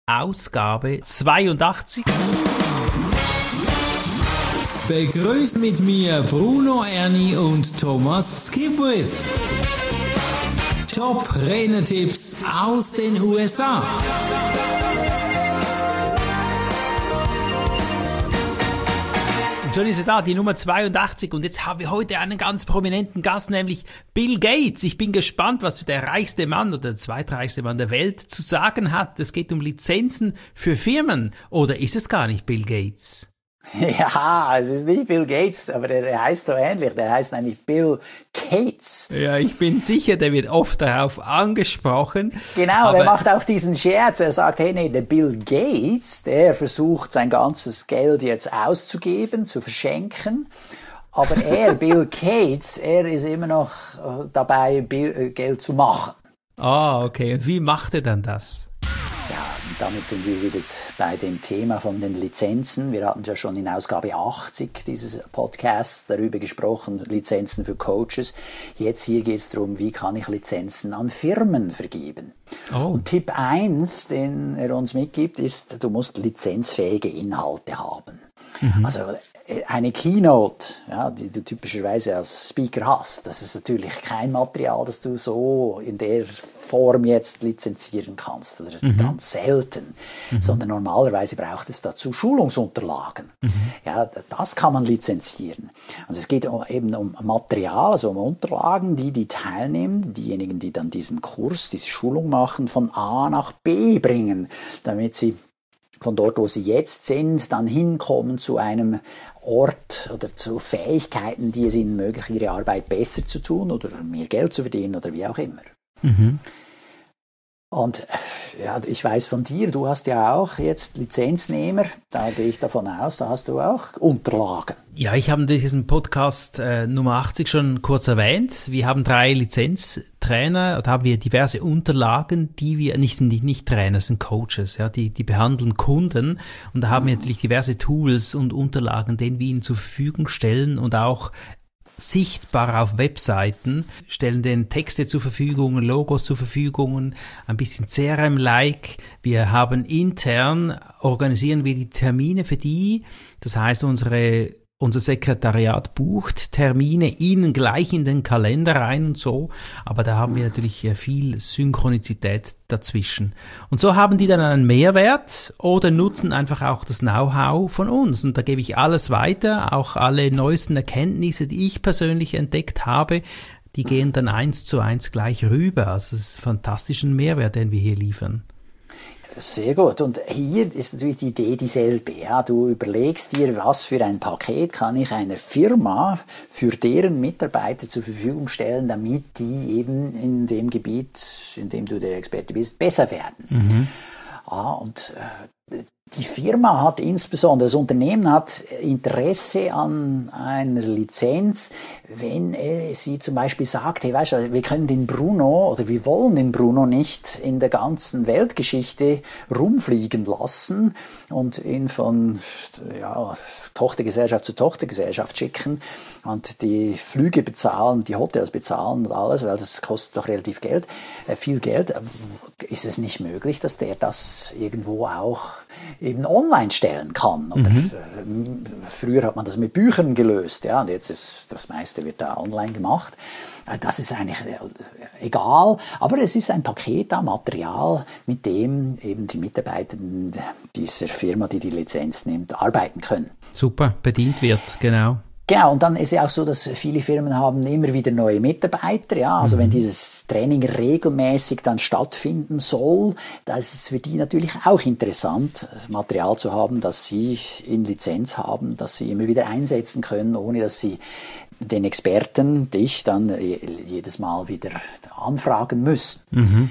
Ausgabe 82. Begrüßt mit mir Bruno Erni und Thomas Skipwith. Top-Renner-Tipps aus den USA. Und schon ist er da, die Nummer 82. Und jetzt haben wir heute einen ganz prominenten Gast, nämlich Bill Gates. Ich bin gespannt, was der reichste Mann oder der zweitreichste Mann der Welt zu sagen hat. Es geht um Lizenzen für Firmen. Oder ist es gar nicht Bill Gates? Ja, es ist nicht Bill Gates, aber der heißt so ähnlich. Der heißt nämlich Bill Gates. Ja, ich bin sicher, der wird oft darauf angesprochen. Genau, der macht auch diesen Scherz. Er sagt, hey, nee, der Bill Gates, der versucht sein ganzes Geld jetzt auszugeben, zu verschenken. Aber Bill Gates, er ist immer noch dabei, Geld zu machen. Ah, okay. Und wie macht er dann das? Ja, damit sind wir wieder bei dem Thema von den Lizenzen. Wir hatten ja schon in Ausgabe 80 dieses Podcasts darüber gesprochen, Lizenzen für Coaches. Jetzt hier geht es darum, wie kann ich Lizenzen an Firmen vergeben. Oh. Und Tipp 1, den er uns mitgibt, ist, du musst lizenzfähige Inhalte haben. Mhm. Also eine Keynote, ja, die du typischerweise als Speaker hast, das ist natürlich kein Material, das du so in der Form jetzt lizenzieren kannst. Das ist ganz selten. Sondern normalerweise braucht es dazu Schulungsunterlagen. Ja, das kann man lizenzieren. Also es geht eben um Material, also um Unterlagen, die teilnehmen, diejenigen, die dann diesen Kurs, diese Schulung machen, von A nach B bringen, damit sie von dort, wo sie jetzt sind, dann hinkommen zu einem Ort oder zu Fähigkeiten, die es ihnen ermöglichen, ihre Arbeit besser zu tun oder mehr Geld zu verdienen oder wie auch immer. Mhm. Und ja, ich weiß von dir, du hast ja auch jetzt Lizenznehmer, da gehe ich davon aus, da hast du auch Unterlagen. Ja, ich habe diesen Podcast Nummer 80 schon kurz erwähnt. Wir haben 3 Lizenztrainer, da haben wir diverse Unterlagen, die wir, nicht Trainer, sind Coaches, ja, die behandeln Kunden. Und da haben wir natürlich diverse Tools und Unterlagen, denen wir ihnen zur Verfügung stellen und auch sichtbar auf Webseiten, stellen denen Texte zur Verfügung, Logos zur Verfügung, ein bisschen CRM-like. Wir haben intern, organisieren wir die Termine für die, das heißt unser Sekretariat bucht Termine ihnen gleich in den Kalender rein und so, aber da haben wir natürlich viel Synchronizität dazwischen. Und so haben die dann einen Mehrwert oder nutzen einfach auch das Know-how von uns. Und da gebe ich alles weiter, auch alle neuesten Erkenntnisse, die ich persönlich entdeckt habe, die gehen dann 1:1 gleich rüber. Also es ist ein fantastischer Mehrwert, den wir hier liefern. Sehr gut. Und hier ist natürlich die Idee dieselbe. Ja, du überlegst dir, was für ein Paket kann ich einer Firma für deren Mitarbeiter zur Verfügung stellen, damit die eben in dem Gebiet, in dem du der Experte bist, besser werden. Mhm. Und die Firma hat insbesondere, das Unternehmen hat Interesse an einer Lizenz, wenn sie zum Beispiel sagt, hey, weißt du, wir können den Bruno oder wir wollen den Bruno nicht in der ganzen Weltgeschichte rumfliegen lassen und ihn von Tochtergesellschaft zu Tochtergesellschaft schicken und die Flüge bezahlen, die Hotels bezahlen und alles, weil das kostet doch relativ viel Geld. Ist es nicht möglich, dass der das irgendwo auch eben online stellen kann? Oder früher hat man das mit Büchern gelöst, ja, und jetzt ist das meiste wird da online gemacht. Das ist eigentlich egal, aber es ist ein Paket an Material, mit dem eben die Mitarbeiter dieser Firma, die die Lizenz nimmt, arbeiten können. Super, bedient wird, genau. Genau, und dann ist ja auch so, dass viele Firmen haben immer wieder neue Mitarbeiter, ja, also wenn dieses Training regelmäßig dann stattfinden soll, da ist es für die natürlich auch interessant, Material zu haben, das sie in Lizenz haben, das sie immer wieder einsetzen können, ohne dass sie den Experten, dich, dann jedes Mal wieder anfragen müssen.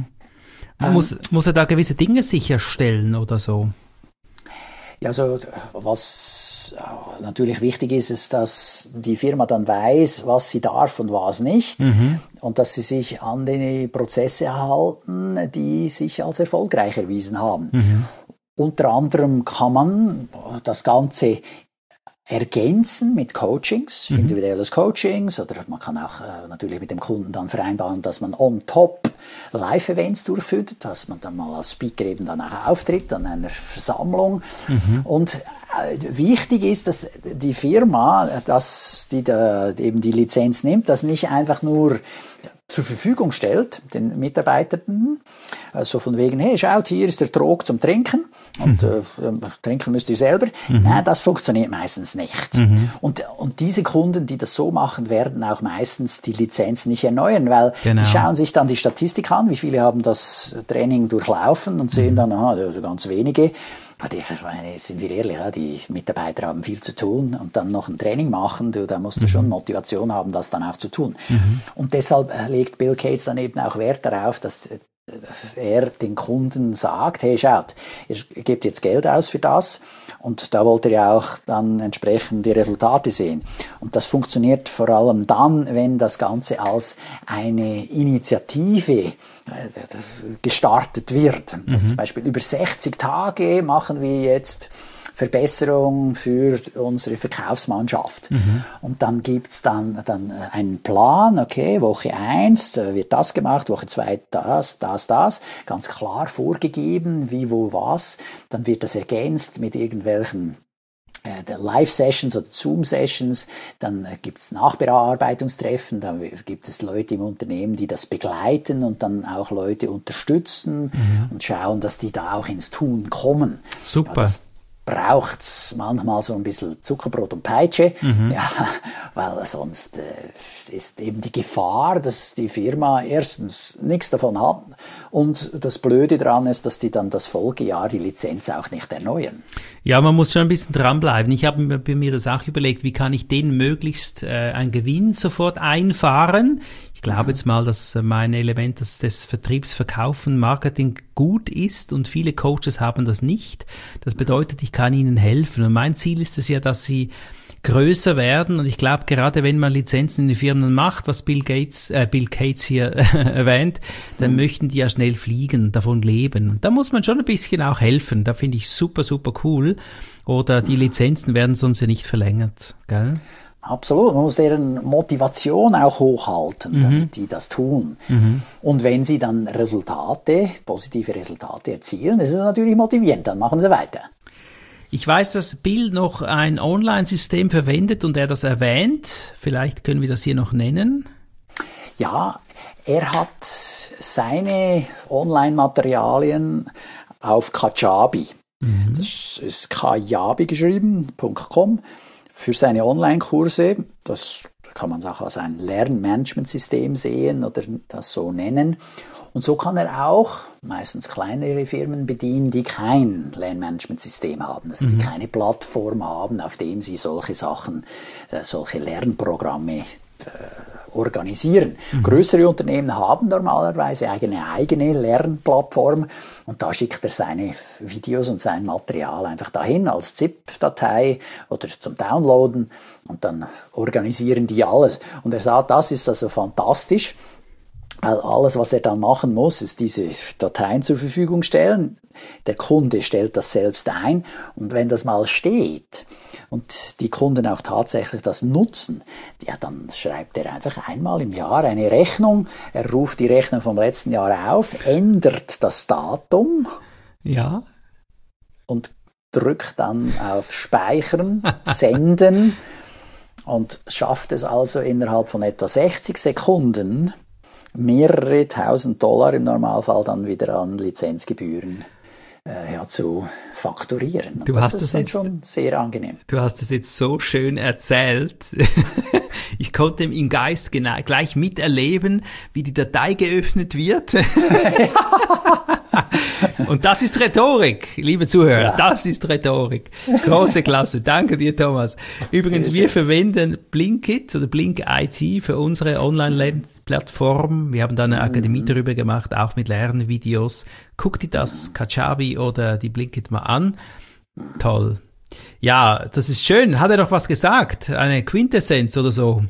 Muss er da gewisse Dinge sicherstellen oder so? Ja, also was natürlich wichtig ist, dass die Firma dann weiß, was sie darf und was nicht, und dass sie sich an die Prozesse halten, die sich als erfolgreich erwiesen haben. Unter anderem kann man das Ganze ergänzen mit Coachings, individuelles Coachings, oder man kann auch natürlich mit dem Kunden dann vereinbaren, dass man on top Live-Events durchführt, dass man dann mal als Speaker eben dann auch auftritt an einer Versammlung. Und wichtig ist, dass die Firma, dass die da eben die Lizenz nimmt, das nicht einfach nur zur Verfügung stellt, den Mitarbeitern, so von wegen, hey, schaut, hier ist der Trog zum Trinken und trinken müsst ihr selber. Nein, das funktioniert meistens nicht. Und diese Kunden, die das so machen, werden auch meistens die Lizenz nicht erneuern, weil die schauen sich dann die Statistik an, wie viele haben das Training durchlaufen und sehen dann, also ganz wenige. Sind wir ehrlich, die Mitarbeiter haben viel zu tun und dann noch ein Training machen, da musst du schon Motivation haben, das dann auch zu tun. Und deshalb legt Bill Gates dann eben auch Wert darauf, dass er den Kunden sagt, hey, schaut, ihr gebt jetzt Geld aus für das und da wollt ihr ja auch dann entsprechend die Resultate sehen. Und das funktioniert vor allem dann, wenn das Ganze als eine Initiative gestartet wird. Das zum Beispiel über 60 Tage machen wir jetzt Verbesserung für unsere Verkaufsmannschaft. Und dann gibt's dann einen Plan, okay, Woche 1 wird das gemacht, Woche 2 das, ganz klar vorgegeben, wie, wo, was. Dann wird das ergänzt mit irgendwelchen Live-Sessions oder Zoom-Sessions, dann gibt's Nachbearbeitungstreffen, dann gibt es Leute im Unternehmen, die das begleiten und dann auch Leute unterstützen und schauen, dass die da auch ins Tun kommen. Super. Ja, braucht's manchmal so ein bisschen Zuckerbrot und Peitsche, ja, weil sonst ist eben die Gefahr, dass die Firma erstens nichts davon hat und das Blöde daran ist, dass die dann das Folgejahr die Lizenz auch nicht erneuern. Ja, man muss schon ein bisschen dranbleiben. Ich habe mir das auch überlegt, wie kann ich denen möglichst einen Gewinn sofort einfahren. Ich glaube jetzt mal, dass mein Element des Vertriebs, Verkaufen, Marketing gut ist und viele Coaches haben das nicht. Das bedeutet, ich kann ihnen helfen. Und mein Ziel ist es ja, dass sie größer werden. Und ich glaube, gerade wenn man Lizenzen in die Firmen macht, was Bill Gates hier erwähnt, dann möchten die ja schnell fliegen, davon leben. Und da muss man schon ein bisschen auch helfen. Da finde ich super, super cool. Oder die Lizenzen werden sonst ja nicht verlängert, gell? Absolut, man muss deren Motivation auch hochhalten, damit die das tun. Und wenn sie dann positive Resultate erzielen, das ist natürlich motivierend, dann machen sie weiter. Ich weiß, dass Bill noch ein Online-System verwendet und er das erwähnt. Vielleicht können wir das hier noch nennen. Ja, er hat seine Online-Materialien auf Kajabi. Das ist kajabi geschrieben.com. Für seine Online-Kurse, das kann man auch als ein Lernmanagementsystem sehen oder das so nennen. Und so kann er auch meistens kleinere Firmen bedienen, die kein Lernmanagementsystem haben, also die keine Plattform haben, auf dem sie solche Sachen, solche Lernprogramme organisieren. Größere Unternehmen haben normalerweise eine eigene Lernplattform und da schickt er seine Videos und sein Material einfach dahin als ZIP-Datei oder zum Downloaden und dann organisieren die alles. Und er sagt, das ist also fantastisch, weil alles, was er dann machen muss, ist diese Dateien zur Verfügung stellen. Der Kunde stellt das selbst ein und wenn das mal steht und die Kunden auch tatsächlich das nutzen, ja, dann schreibt er einfach einmal im Jahr eine Rechnung. Er ruft die Rechnung vom letzten Jahr auf, ändert das Datum und drückt dann auf Speichern, Senden und schafft es also innerhalb von etwa 60 Sekunden mehrere $1.000 im Normalfall dann wieder an Lizenzgebühren zu fakturieren. Das ist dann schon sehr angenehm. Du hast es jetzt so schön erzählt. Ich konnte im Geist gleich miterleben, wie die Datei geöffnet wird. Und das ist Rhetorik, liebe Zuhörer, ja. Das ist Rhetorik. Große Klasse. Danke dir, Thomas. Übrigens, wir verwenden Blinkit oder Blink IT für unsere Online-Plattform. Wir haben da eine Akademie darüber gemacht, auch mit Lernvideos. Guck dir das Kajabi oder die Blinkit mal an. Toll. Ja, das ist schön. Hat er noch was gesagt? Eine Quintessenz oder so?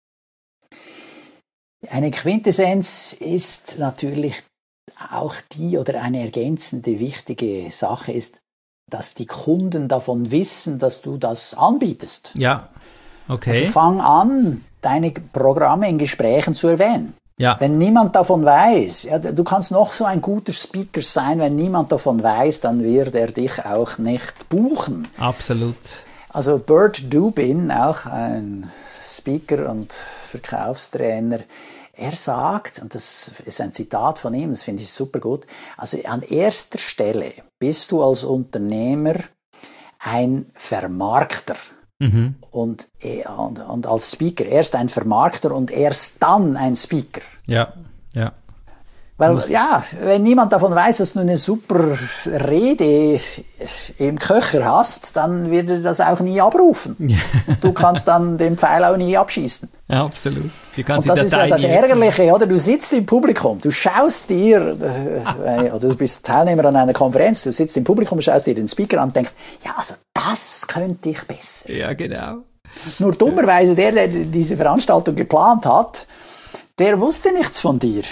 Eine Quintessenz ist natürlich auch die oder eine ergänzende wichtige Sache ist, dass die Kunden davon wissen, dass du das anbietest. Ja, okay. Also fang an, deine Programme in Gesprächen zu erwähnen. Ja. Wenn niemand davon weiß, ja, du kannst noch so ein guter Speaker sein, wenn niemand davon weiß, dann wird er dich auch nicht buchen. Absolut. Also Bert Dubin, auch ein Speaker und Verkaufstrainer, er sagt, und das ist ein Zitat von ihm, das finde ich super gut, also an erster Stelle bist du als Unternehmer ein Vermarkter. Und als Speaker erst ein Vermarkter und erst dann ein Speaker. Ja. Weil, wenn niemand davon weiß, dass du eine super Rede im Köcher hast, dann wird er das auch nie abrufen. Und du kannst dann den Pfeil auch nie abschießen. Ja, absolut. Und das ist ja das Ärgerliche, oder? Du sitzt im Publikum, du schaust dir, oder du bist Teilnehmer an einer Konferenz, du sitzt im Publikum, schaust dir den Speaker an und denkst, ja, also das könnte ich besser. Ja, genau. Nur dummerweise der diese Veranstaltung geplant hat, der wusste nichts von dir.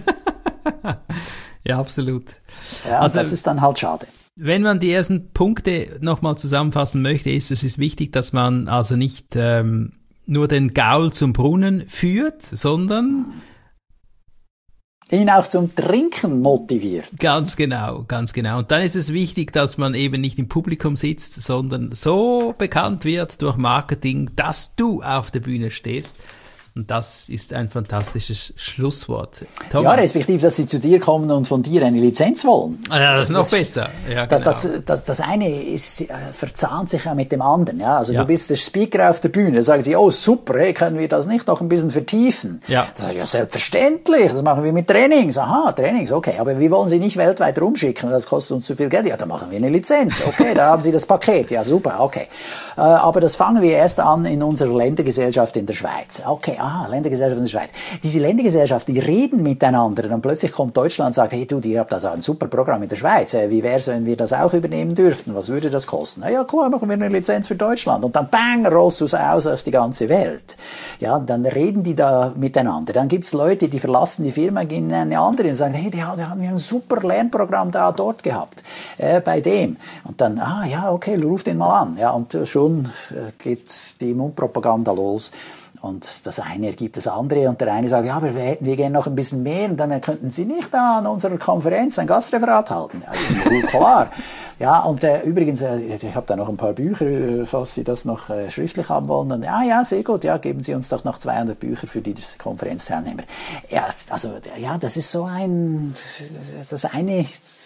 Ja, absolut. Ja, also das ist dann halt schade. Wenn man die ersten Punkte nochmal zusammenfassen möchte, es ist wichtig, dass man also nicht nur den Gaul zum Brunnen führt, sondern ihn auch zum Trinken motiviert. Ganz genau. Und dann ist es wichtig, dass man eben nicht im Publikum sitzt, sondern so bekannt wird durch Marketing, dass du auf der Bühne stehst. Und das ist ein fantastisches Schlusswort. Thomas? Ja, respektive, dass sie zu dir kommen und von dir eine Lizenz wollen. Ja, das ist noch besser. Ja, genau. Das eine ist, verzahnt sich ja mit dem anderen. Ja? Also du bist der Speaker auf der Bühne, da sagen sie, oh super, hey, können wir das nicht noch ein bisschen vertiefen? Ja. Das ist ja selbstverständlich, das machen wir mit Trainings. Aha, Trainings, okay, aber wir wollen sie nicht weltweit rumschicken, das kostet uns zu viel Geld. Ja, dann machen wir eine Lizenz. Okay, da haben Sie das Paket. Ja, super, okay. Aber das fangen wir erst an in unserer Ländergesellschaft in der Schweiz. Okay, Ländergesellschaft in der Schweiz. Diese Ländergesellschaften, die reden miteinander und plötzlich kommt Deutschland und sagt, hey du, ihr habt also ein super Programm in der Schweiz. Wie wäre es, wenn wir das auch übernehmen dürften? Was würde das kosten? Na ja, klar, machen wir eine Lizenz für Deutschland. Und dann bang, rollst du es aus auf die ganze Welt. Ja, dann reden die da miteinander. Dann gibt's Leute, die verlassen die Firma, gehen in eine andere und sagen, hey, die haben ein super Lernprogramm dort gehabt, bei dem. Und dann, okay, ruf den mal an. Ja, und schon geht die Mundpropaganda los. Und das eine ergibt das andere und der eine sagt, ja, aber wir gehen noch ein bisschen mehr und dann könnten Sie nicht da an unserer Konferenz ein Gastreferat halten. Ja, klar. Ja, und übrigens, ich habe da noch ein paar Bücher, falls Sie das noch schriftlich haben wollen. Und, ja, sehr gut, ja, geben Sie uns doch noch 200 Bücher für die Konferenzteilnehmer. Ja, also, ja, das ist so das eine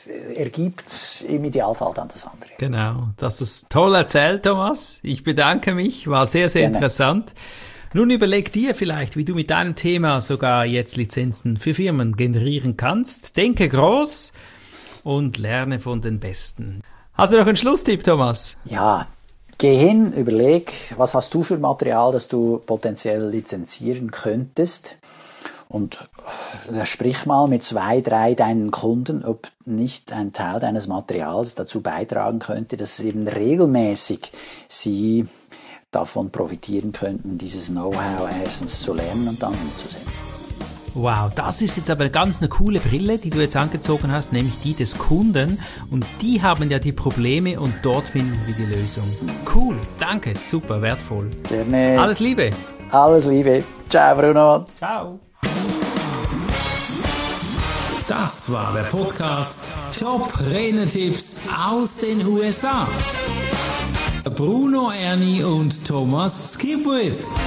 ergibt im Idealfall dann das andere. Genau, das ist toll erzählt, Thomas. Ich bedanke mich, war sehr, sehr interessant. Nun überleg dir vielleicht, wie du mit deinem Thema sogar jetzt Lizenzen für Firmen generieren kannst. Denke groß und lerne von den Besten. Hast du noch einen Schlusstipp, Thomas? Ja, geh hin, überleg, was hast du für Material, das du potenziell lizenzieren könntest. Und sprich mal mit 2, 3 deinen Kunden, ob nicht ein Teil deines Materials dazu beitragen könnte, dass eben regelmäßig sie davon profitieren könnten, dieses Know-how erstens zu lernen und dann umzusetzen. Wow, das ist jetzt aber eine coole Brille, die du jetzt angezogen hast, nämlich die des Kunden. Und die haben ja die Probleme und dort finden wir die Lösung. Cool, danke, super, wertvoll. Gerne. Alles Liebe. Alles Liebe. Ciao, Bruno. Ciao. Das war der Podcast Top Renetipps aus den USA. Bruno Erni und Thomas Skipwith.